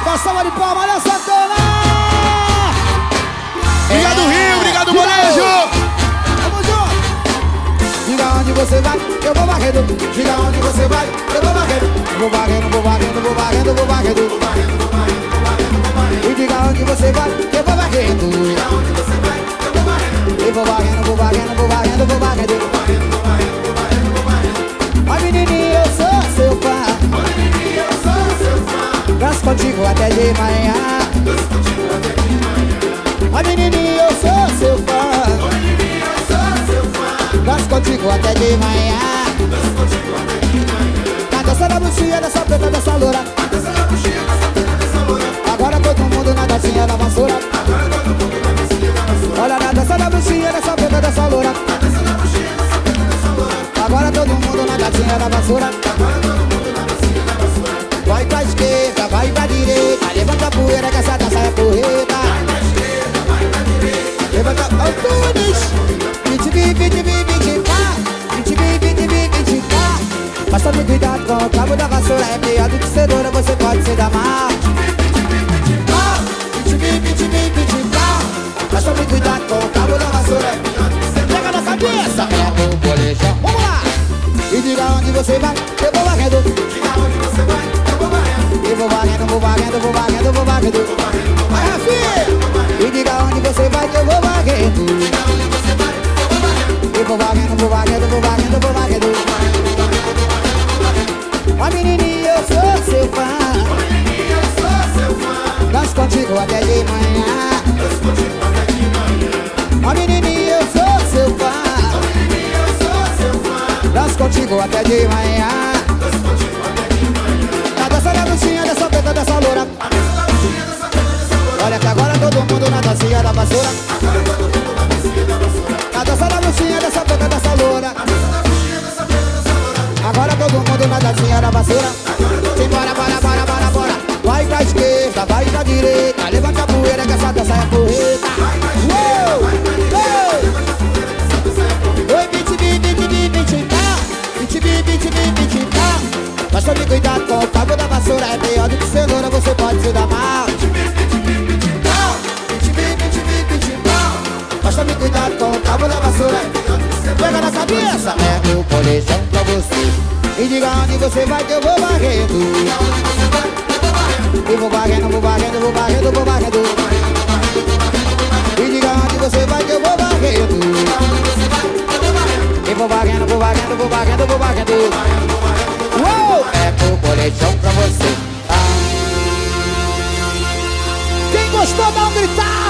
Salva de palmas, olha Santana! Obrigado, Rio, obrigado, Molejo! Vamos junto! Diga onde você vai, eu vou varrendo. Diga onde você vai, eu vou varrendo. Vou varrendo, vou varrendo, vou varrendo, vou varrendo. E diga onde você vai, eu vou varrendo. Diga onde você vai, eu vou varrendo. Eu vou varrendo, vou varrendo, vou varrendo, vou varrendo. Oi menininha, eu sou seu fã. Oi menininha, eu sou seu fã. Danço contigo até de manhã. Danço contigo até de manhã. Oi menininha, eu sou seu fã. Oi menininha, eu sou seu fã. Danço contigo até de manhã. Danço contigo até de manhã. Na dança da bruxinha, dessa preta, dessa loura. Na dança da bruxinha, dessa preta, dessa loura. Agora todo mundo na dancinha da vassoura. Agora todo mundo na dancinha da vassoura. Olha na dança da bruxinha, dessa preta, dessa loura. Na dança da bruxinha, dessa preta, dessa loura. Agora todo mundo na dancinha da vassoura. Agora todo mundo na dancinha da vassoura. Vai pra esquerda, vai pra direita. Levanta a poeira que essa dança é porreta. Vai pra esquerda, vai pra direita. Levanta Antunes. 20, 20, 20, mas tome cuidado com o cabo da vassoura. É pior do que cenoura, você pode se dar mal. Mas tome cuidado com o cabo da vassoura. Pega na cabeça, é o bolejão. Vamos lá! E diga onde você vai, eu vou varrendo. Diga onde você vai, eu vou varrendo. Eu vou varrendo, vou varrendo, vou varrendo, vou varrendo. Vai, Rafinha! E diga onde você vai, que eu vou varrendo. Diga onde você vai, eu vou varrendo. Eu vou varrendo, vou varrendo, vou varrendo, vou varrendo. Ó menininha, eu sou seu fã. Ó menininha, eu sou seu fã. Danço contigo até de manhã. Danço contigo até de manhã. Ó menininha, eu sou seu fã. Ó menininha, eu sou seu fã. Danço contigo até de manhã. Danço contigo até de manhã. Na dança da bruxinha, dessa preta, dessa loura. A dança da bruxinha, dessa preta, dessa loura. Olha que agora todo mundo na dancinha da vassoura. Agora todo mundo na dancinha da vassoura. Na dança da bruxinha, dessa preta, dessa loura. A dança da bruxinha, dessa preta, dessa loura. Agora todo mundo na dancinha da vassoura. Simbora, bora, bora, bora, bora. Vai pra esquerda, vai pra direita. Levanta a poeira que essa dança é porreta. Uou! Oi, 20, 20, 20, 20, tá. 20, 20, 20, 20, tá. Mas tome cuidado com o cabo da vassoura. É pior do que cenoura, você pode se dar mal. 20, 20, 20, tá. 20, 20, 20, tá. Mas tome cuidado com o cabo da vassoura. Pega na cabeça, é o colejão pra você. E diga onde você vai que eu vou varrendo. Diga onde você vai, eu vou varrendo. Eu vou varrendo, vou varrendo, vou varrendo, vou varrendo. E diga onde você vai que eu vou varrendo. Diga onde você vai, eu vou varrendo. Eu vou varrendo, vou varrendo, vou varrendo, vou varrendo. Uou! É o colejão pra você. Quem gostou dá um gritar.